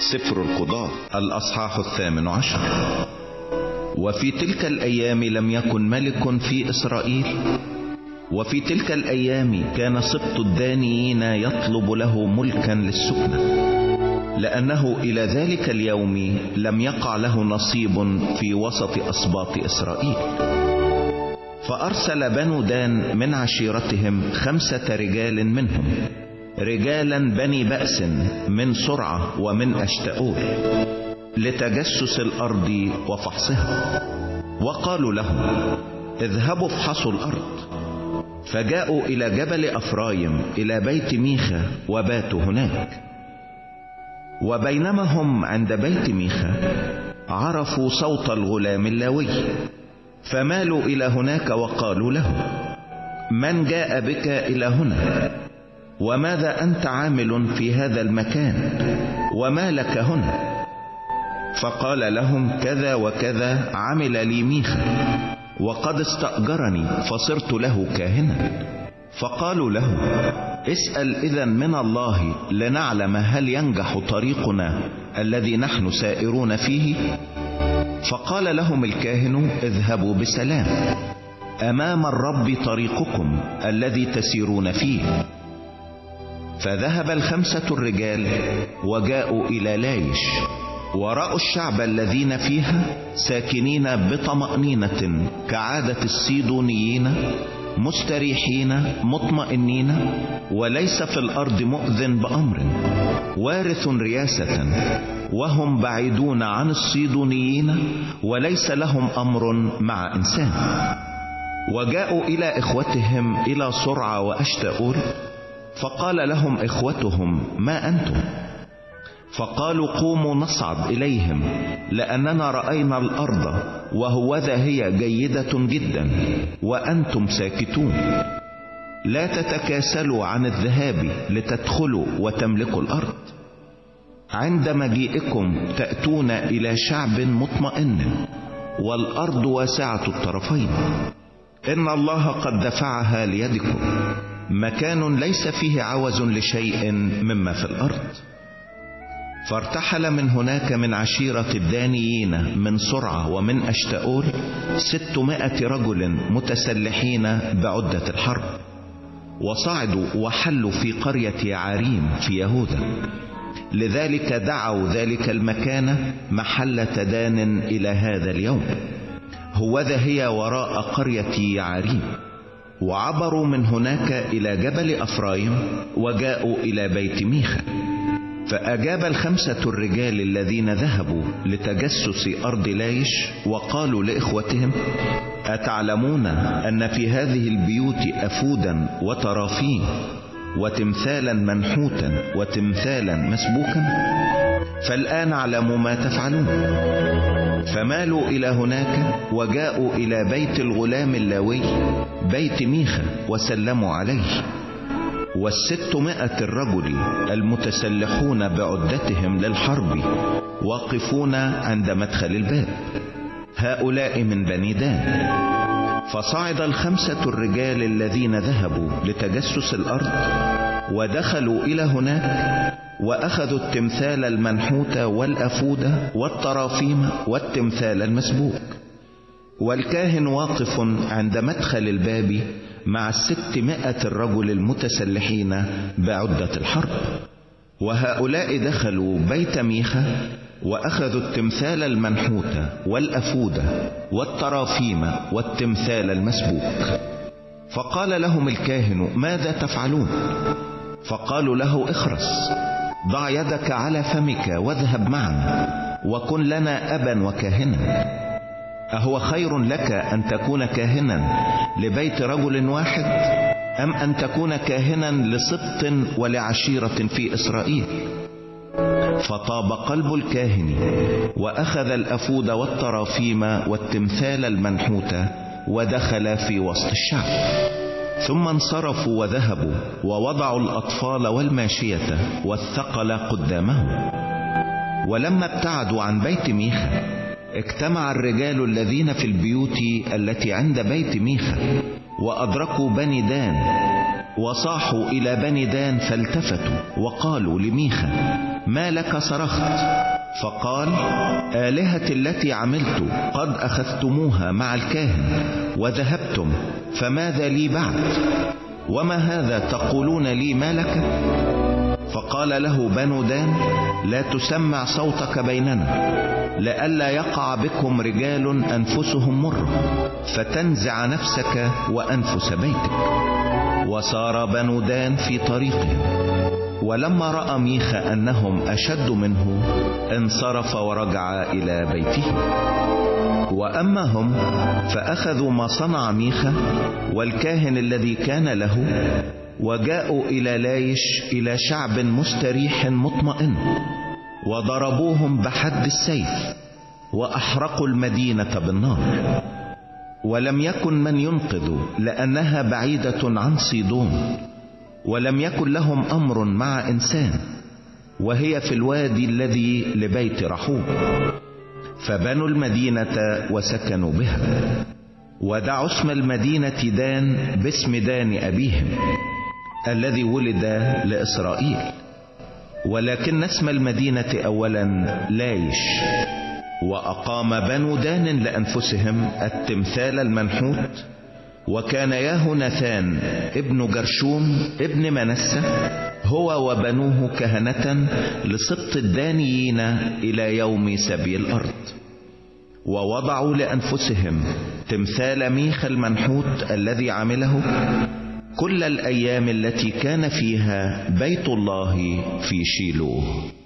سفر القضاة الأصحاح 18. وفي تلك الأيام لم يكن ملك في إسرائيل، وفي تلك الأيام كان سبط الدانيين يطلب له ملكا للسكنة، لأنه إلى ذلك اليوم لم يقع له نصيب في وسط أسباط إسرائيل. فأرسل بنو دان من عشيرتهم 5 رجال منهم، رجالا بني بأس من سرعة ومن أشتاؤول، لتجسس الأرض وفحصها. وقالوا لهم: اذهبوا افحصوا الأرض. فجاءوا إلى جبل أفرايم إلى بيت ميخا وباتوا هناك. وبينما هم عند بيت ميخا عرفوا صوت الغلام اللاوي، فمالوا إلى هناك وقالوا له: من جاء بك إلى هنا؟ وماذا أنت عامل في هذا المكان؟ وما لك هنا؟ فقال لهم: كذا وكذا عمل لي ميخا، وقد استأجرني فصرت له كاهنا. فقالوا له: اسأل إذن من الله لنعلم هل ينجح طريقنا الذي نحن سائرون فيه. فقال لهم الكاهن: اذهبوا بسلام، أمام الرب طريقكم الذي تسيرون فيه. فذهب 5 الرجال وجاءوا إلى لايش، ورأوا الشعب الذين فيها ساكنين بطمأنينة كعادة الصيدونيين، مستريحين مطمئنين، وليس في الأرض مؤذن بأمر، وارث رياسة، وهم بعيدون عن الصيدونيين، وليس لهم أمر مع إنسان. وجاءوا إلى إخوتهم إلى سرعة وأشتاؤول، فقال لهم إخوتهم: ما أنتم؟ فقالوا: قوموا نصعد إليهم، لأننا رأينا الأرض وهوذا هي جيدة جدا، وأنتم ساكتون. لا تتكاسلوا عن الذهاب لتدخلوا وتملكوا الأرض. عند مجيئكم تأتون إلى شعب مطمئن، والأرض واسعة الطرفين، إن الله قد دفعها ليدكم، مكان ليس فيه عوز لشيء مما في الأرض. فارتحل من هناك من عشيرة الدانيين من سرعة ومن أشتاؤول 600 رجل متسلحين بعدة الحرب، وصعدوا وحلوا في قرية عاريم في يهوذا. لذلك دعوا ذلك المكان محلة دان إلى هذا اليوم، هوذا هي وراء قرية عاريم. وعبروا من هناك إلى جبل أفرايم وجاءوا إلى بيت ميخا. فأجاب 5 الرجال الذين ذهبوا لتجسس أرض لايش وقالوا لإخوتهم: أتعلمون أن في هذه البيوت أفودا وترافين وتمثالا منحوتا وتمثالا مسبوكا؟ فالآن اعلموا ما تفعلون. فمالوا إلى هناك وجاءوا إلى بيت الغلام اللاوي بيت ميخا وسلموا عليه. 600 الرجل المتسلحون بعدتهم للحرب واقفون عند مدخل الباب، هؤلاء من بني دان. فصعد 5 الرجال الذين ذهبوا لتجسس الأرض ودخلوا إلى هناك، وأخذوا التمثال المنحوت والأفود والطرافيم والتمثال المسبوك. والكاهن واقف عند مدخل الباب مع 600 الرجل المتسلحين بعدة الحرب. وهؤلاء دخلوا بيت ميخا وأخذوا التمثال المنحوت والأفود والطرافيم والتمثال المسبوك. فقال لهم الكاهن: ماذا تفعلون؟ فقالوا له: اخرس، ضع يدك على فمك واذهب معنا، وكن لنا أبا وكاهنا. أهو خير لك أن تكون كاهنا لبيت رجل واحد، أم أن تكون كاهنا لسبط ولعشيرة في إسرائيل؟ فطاب قلب الكاهن، وأخذ الأفود والطرافيم والتمثال المنحوت ودخل في وسط الشعب. ثم انصرفوا وذهبوا ووضعوا الأطفال والماشية والثقل قدامهم. ولما ابتعدوا عن بيت ميخا اجتمع الرجال الذين في البيوت التي عند بيت ميخا وأدركوا بني دان، وصاحوا إلى بني دان فالتفتوا وقالوا لميخا: ما لك صرخت؟ فقال: آلهتي التي عملت قد أخذتموها مع الكاهن وذهبتم، فماذا لي بعد؟ وما هذا تقولون لي ما لك؟ فقال له بنو دان: لا تسمع صوتك بيننا، لئلا يقع بكم رجال أنفسهم مرة فتنزع نفسك وأنفس بيتك. وسار بنو دان في طريقهم، ولما رأى ميخا أنهم أشد منه انصرف ورجع إلى بيته. وأما هم فأخذوا ما صنع ميخا والكاهن الذي كان له، وجاءوا إلى لايش إلى شعب مستريح مطمئن، وضربوهم بحد السيف وأحرقوا المدينة بالنار. ولم يكن من ينقذ لأنها بعيدة عن صيدون، ولم يكن لهم أمر مع إنسان، وهي في الوادي الذي لبيت رحوب. فبنوا المدينة وسكنوا بها، ودعوا اسم المدينة دان باسم دان أبيهم الذي ولد لإسرائيل. ولكن اسم المدينة أولا لايش. وأقام بنو دان لأنفسهم التمثال المنحوت، وكان يهوناثان ابن جرشوم ابن منسة هو وبنوه كهنة لسبط الدانيين إلى يوم سبي الأرض. ووضعوا لأنفسهم تمثال ميخا المنحوت الذي عمله كل الأيام التي كان فيها بيت الله في شيلوه.